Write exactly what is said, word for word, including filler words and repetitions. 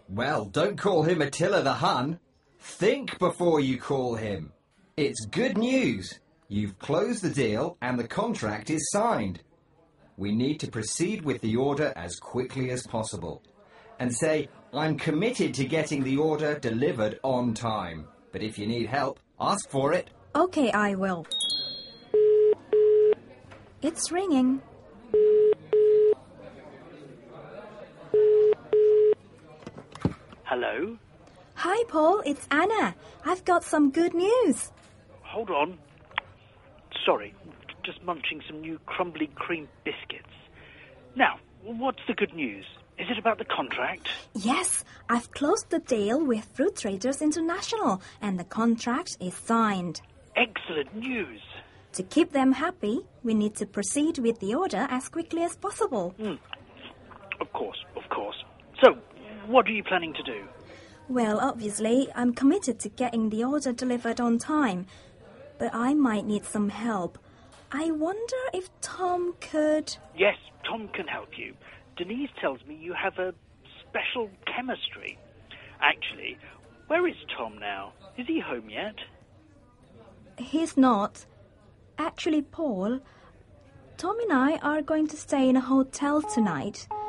Well, don't call him Attila the Hun. Think before you call him. It's good news. You've closed the deal and the contract is signed. We need to proceed with the order as quickly as possible. And say, I'm committed to getting the order delivered on time. But if you need help, ask for it. Okay, I will. It's ringing. Hello? Hi, Paul. It's Anna. I've got some good news. Hold on. Sorry, just munching some new crumbly cream biscuits. Now, what's the good news? Is it about the contract? Yes, I've closed the deal with Fruit Traders International and the contract is signed. Excellent news. To keep them happy, we need to proceed with the order as quickly as possible. Mm. Of course, of course. So, what are you planning to do? Well, obviously, I'm committed to getting the order delivered on time. But I might need some help. I wonder if Tom could... Yes, Tom can help you. Denise tells me you have a special chemistry. Actually, where is Tom now? Is he home yet? He's not. Actually, Paul, Tom and I are going to stay in a hotel tonight.